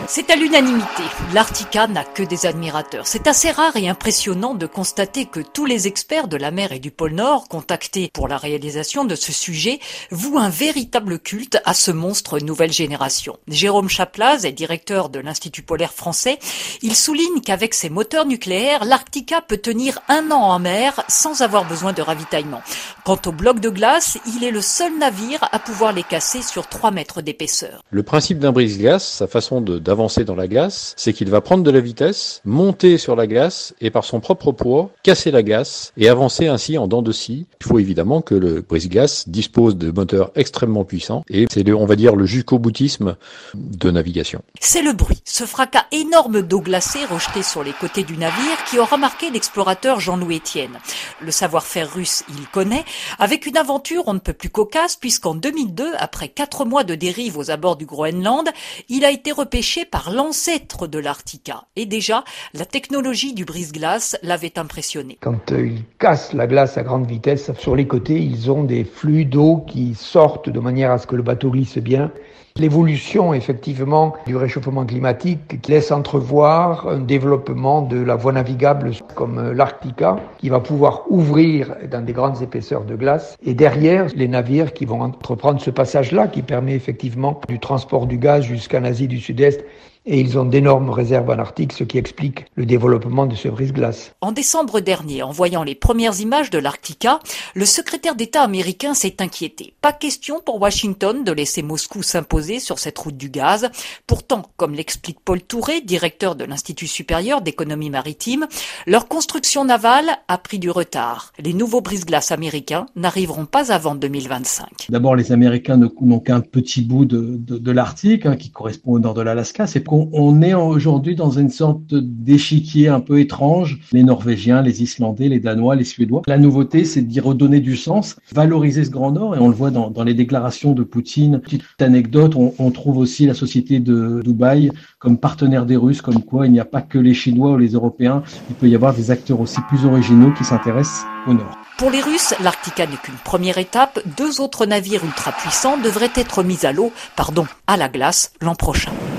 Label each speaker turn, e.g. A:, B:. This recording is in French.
A: C'est à l'unanimité, l'Arctica n'a que des admirateurs. C'est assez rare et impressionnant de constater que tous les experts de la mer et du pôle Nord, contactés pour la réalisation de ce sujet, vouent un véritable culte à ce monstre nouvelle génération. Jérôme Chaplaz est directeur de l'Institut polaire français. Il souligne qu'avec ses moteurs nucléaires, l'Arctica peut tenir 1 an en mer sans avoir besoin de ravitaillement. Quant aux blocs de glace, il est le seul navire à pouvoir les casser sur 3 mètres d'épaisseur.
B: Le principe d'un brise-glace, sa façon d'avancer dans la glace, c'est qu'il va prendre de la vitesse, monter sur la glace et par son propre poids, casser la glace et avancer ainsi en dents de scie. Il faut évidemment que le brise-glace dispose de moteurs extrêmement puissants et c'est on va dire le jusqu'au boutisme de navigation.
A: C'est le bruit, ce fracas énorme d'eau glacée rejetée sur les côtés du navire qui aura marqué l'explorateur Jean-Louis Etienne. Le savoir-faire russe, il connaît, avec une aventure on ne peut plus cocasse puisqu'en 2002, après 4 mois de dérive aux abords du Groenland, il a été repêché par l'ancêtre de l'Arctica. Et déjà, la technologie du brise-glace l'avait impressionné.
C: Quand ils cassent la glace à grande vitesse, sur les côtés, ils ont des flux d'eau qui sortent de manière à ce que le bateau glisse bien. L'évolution, effectivement, du réchauffement climatique laisse entrevoir un développement de la voie navigable comme l'Arctica, qui va pouvoir ouvrir dans des grandes épaisseurs de glace. Et derrière, les navires qui vont entreprendre ce passage-là, qui permet effectivement du transport du gaz jusqu'en Asie du Sud-Est. Et ils ont d'énormes réserves en Arctique, ce qui explique le développement de ce brise-glace.
A: En décembre dernier, en voyant les premières images de l'Arctica, le secrétaire d'État américain s'est inquiété. Pas question pour Washington de laisser Moscou s'imposer sur cette route du gaz. Pourtant, comme l'explique Paul Touré, directeur de l'Institut supérieur d'économie maritime, leur construction navale a pris du retard. Les nouveaux brise-glaces américains n'arriveront pas avant 2025.
D: D'abord, les Américains n'ont qu'un petit bout de l'Arctique, qui correspond au nord de l'Alaska. C'est qu'on est aujourd'hui dans une sorte d'échiquier un peu étrange. Les Norvégiens, les Islandais, les Danois, les Suédois. La nouveauté, c'est d'y redonner du sens, valoriser ce Grand Nord, et on le voit dans les déclarations de Poutine. Petite anecdote, on trouve aussi la société de Dubaï comme partenaire des Russes, comme quoi il n'y a pas que les Chinois ou les Européens, il peut y avoir des acteurs aussi plus originaux qui s'intéressent au Nord.
A: Pour les Russes, l'Arctica n'est qu'une première étape. 2 autres navires ultra puissants devraient être mis à la glace l'an prochain.